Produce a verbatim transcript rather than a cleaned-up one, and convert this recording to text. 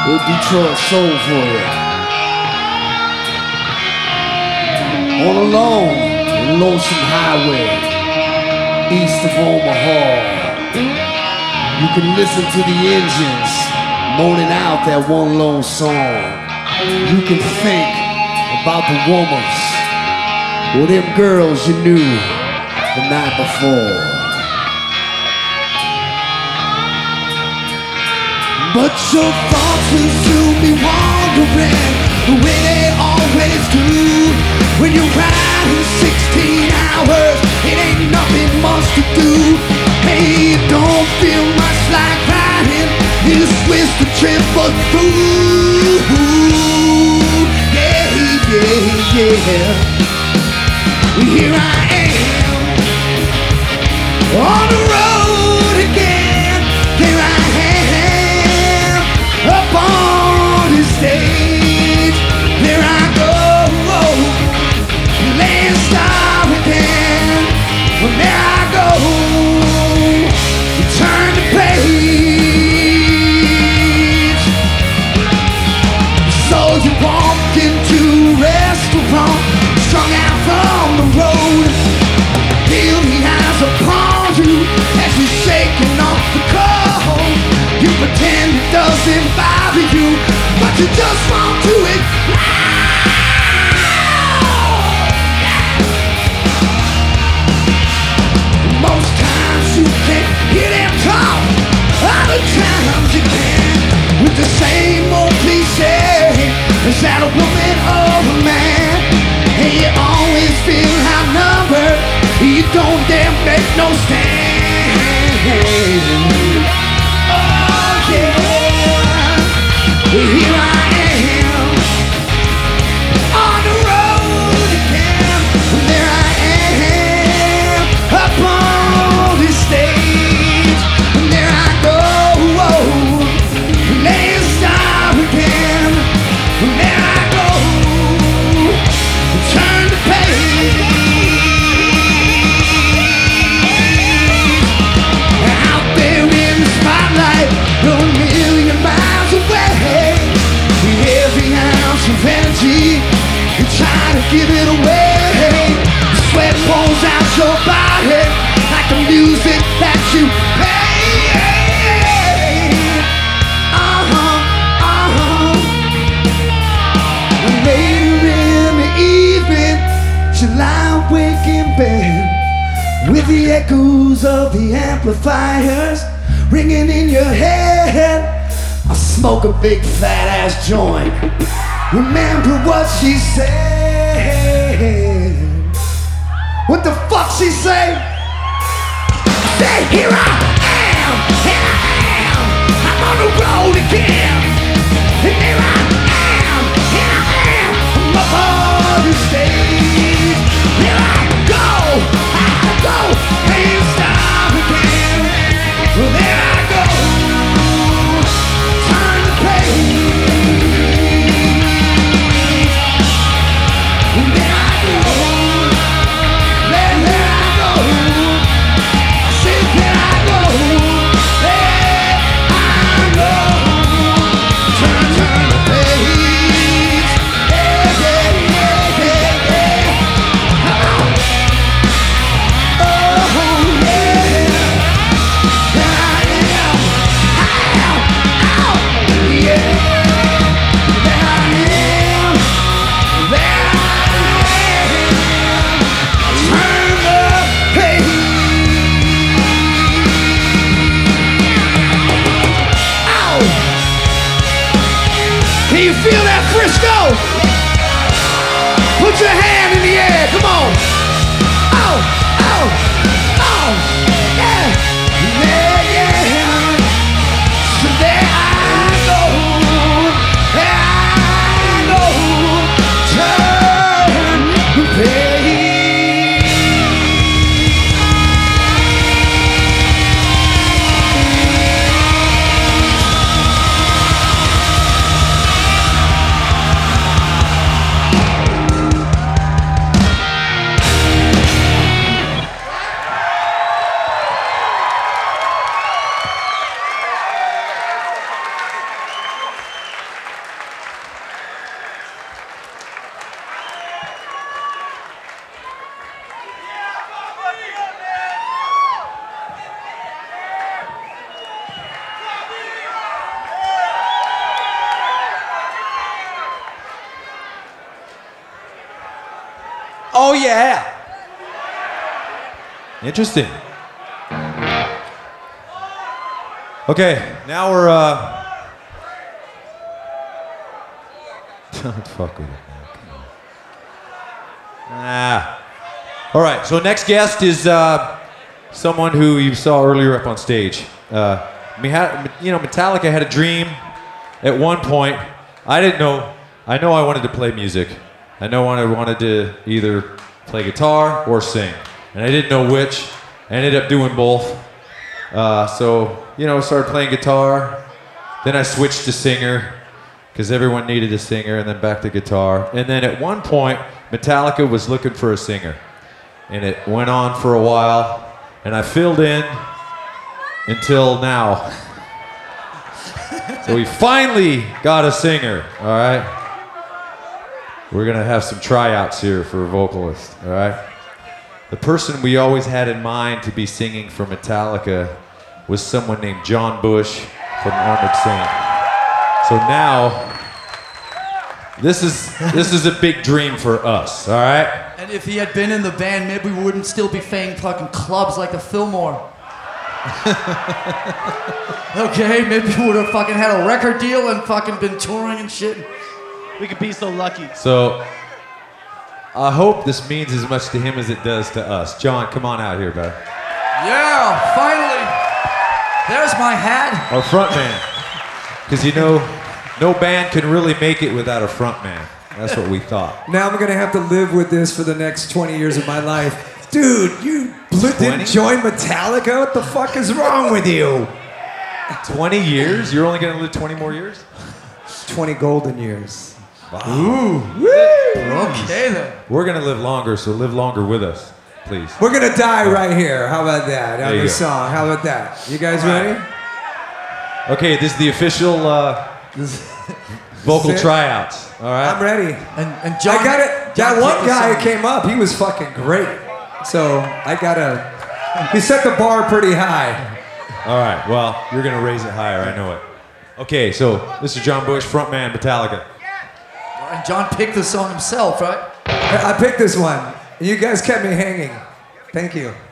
Little Detroit soul for you. On a long and lonesome highway east of Omaha, you can listen to the engines moaning out that one lone song. You can think about the woman, or them girls you knew the night before. But your thoughts will soon be wandering the way they always do. When you're riding sixteen hours, it ain't nothing much to do. Hey, it don't feel much like riding, you twist the trip but through. Yeah, yeah, yeah. Here I am on the road again. Here I am up on the stage. There I go, laying star again. Well, there I go, turn the page. So you walk into a restaurant, strung out from the road. Feel the eyes upon you as you're shaking off the cold. You pretend it doesn't bother you, but you just won't do it. Most times you can't hear them talk, other times you can. With the same old cliche, is that a woman or a man? And you always feel outnumbered, you don't dare make no stand. Oh yeah, here I am on the road again. There I am up on the stage. There I go, laying star again. There I go, turn the page. Out there in the spotlight, a million miles away. Every ounce of energy, you try to give it away. The sweat pours out your body like the music that you play. Uh-huh, uh-huh. And later in the evening, you lie awake in bed with the echoes of the amplifiers ringing in your head. I smoke a big fat ass joint. Remember what she said. What the fuck she say? Say, here I am, here I am, I'm on the road again. And here I am, here I am, I'm up on the stage. Here I go, I go, can't stop again. Well, there I go, turn the page. And there I go, there, there I go. I said, there I go, there I go. Turn, turn the page. Yeah, yeah, yeah, yeah, yeah. Come on. Oh, yeah. There I am. Ow, ow. Yeah. There I am. There I am. Turn the page. Ow. Can you feel that, Frisco? Put your hand in the air, come on. Oh, oh, oh, yeah, yeah, yeah. So there I go, there I go, turn the page. yeah. Interesting. Okay, now we're, uh... Don't fuck with it, man. Come on. Ah. All right, so next guest is uh, someone who you saw earlier up on stage. Uh, we had, you know, Metallica had a dream at one point. I didn't know. I know I wanted to play music. I know I wanted to either play guitar or sing. And I didn't know which. I ended up doing both. Uh, so, you know, started playing guitar. Then I switched to singer because everyone needed a singer, and then back to guitar. And then at one point, Metallica was looking for a singer. And it went on for a while, and I filled in until now. So we finally got a singer, all right? We're gonna have some tryouts here for a vocalist, all right? The person we always had in mind to be singing for Metallica was someone named John Bush from Armored Saint. So now, this is this is a big dream for us, all right? And if he had been in the band, maybe we wouldn't still be playing fucking clubs like the Fillmore. Okay, maybe we would have fucking had a record deal and fucking been touring and shit. We could be so lucky. So, I hope this means as much to him as it does to us. John, come on out here, bud. Yeah, finally. There's my hat. Our front man. Because you know, no band can really make it without a front man. That's what we thought. Now I'm gonna have to live with this for the next twenty years of my life. Dude, you bl- didn't join Metallica? What the fuck is wrong with you? twenty years? You're only gonna live twenty more years? twenty golden years. Wow. Ooh. Woo. Okay then. We're gonna live longer, so live longer with us, please. We're gonna die right here. How about that? On There you this go. song. How about that? You guys ready? Okay, this is the official uh, vocal Sit. tryouts. All right. I'm ready. And and John. I got it. John That one picked the guy who song. came up, he was fucking great. So I gotta. He set the bar pretty high. All right. Well, you're gonna raise it higher. I know it. Okay, so this is John Bush, frontman, Metallica. And John picked the song himself, right? I I picked this one. You guys kept me hanging. Thank you.